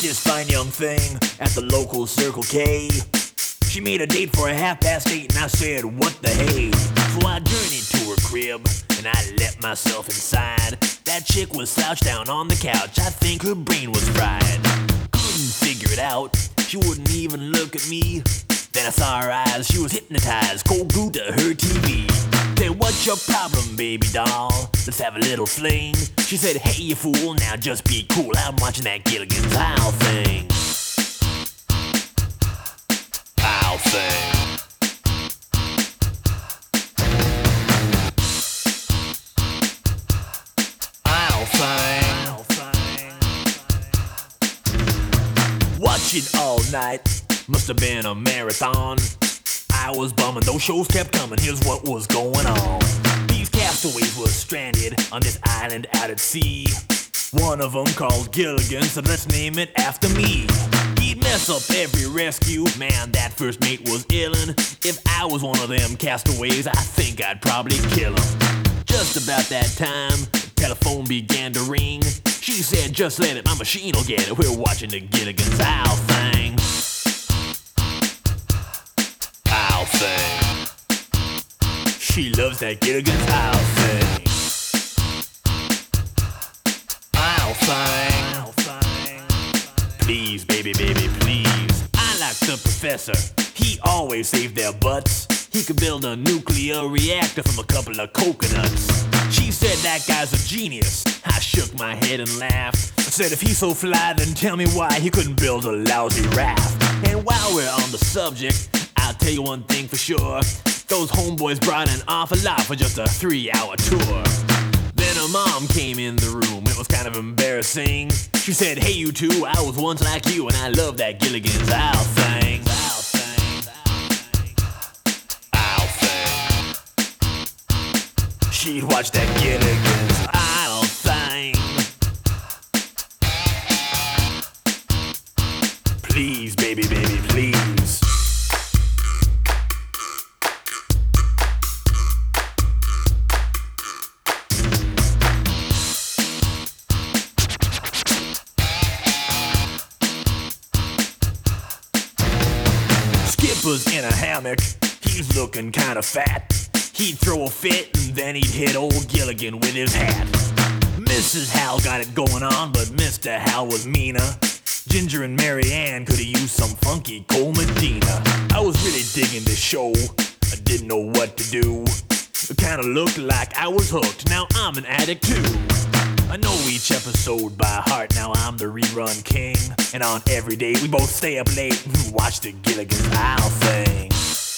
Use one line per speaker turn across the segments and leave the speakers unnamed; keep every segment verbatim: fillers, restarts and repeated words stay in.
this fine young thing at the local Circle K. She made a date for a half past eight and I said, what the hey? So I journeyed to her crib and I let myself inside. That chick was slouched down on the couch, I think her brain was fried. Couldn't figure it out, she wouldn't even look at me. Then I saw her eyes, she was hypnotized, cold glued to her T V. Said, what's your problem, baby doll? Let's have a little fling. She said, hey you fool, now just be cool, I'm watching that Gilligan's Isle thing. Isle thing. Isle thing. Watching all night, must have been a marathon. I was bumming, those shows kept coming, here's what was going on. These castaways were stranded on this island out at sea. One of them called Gilligan, so let's name it after me. He'd mess up every rescue, man, that first mate was illin'. If I was one of them castaways, I think I'd probably kill him. Just about that time, the telephone began to ring. She said, just let it, my machine will get it, we're watching the Gilligan's Isle thing. Thing. She loves that Gilligan's Isle thing. Isle thing. Please, baby, baby, please. I like the professor. He always saved their butts. He could build a nuclear reactor from a couple of coconuts. She said that guy's a genius. I shook my head and laughed. I said if he's so fly, then tell me why he couldn't build a lousy raft. And while we're on the subject, I'll tell you one thing for sure. Those homeboys brought an awful lot for just a three-hour tour. Then her mom came in the room. It was kind of embarrassing. She said, hey you two, I was once like you and I love that Gilligan's Isle thing. Isle thing. Isle thing. She'd watch that Gilligan's Isle thing. Please, baby, baby, please. Was in a hammock, he's looking kinda fat. He'd throw a fit and then he'd hit old Gilligan with his hat. Missus Hal got it going on, but Mister Hal was meaner. Ginger and Mary Ann could've used some funky Cole Medina. I was really digging this show, I didn't know what to do. It kinda looked like I was hooked, now I'm an addict too. I know each episode by heart, now I'm the rerun king. And on every day we both stay up late and watch the Gilligan's Isle thing.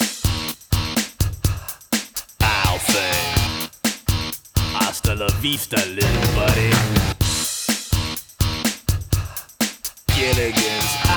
Isle thing. Hasta la vista, little buddy. Gilligan's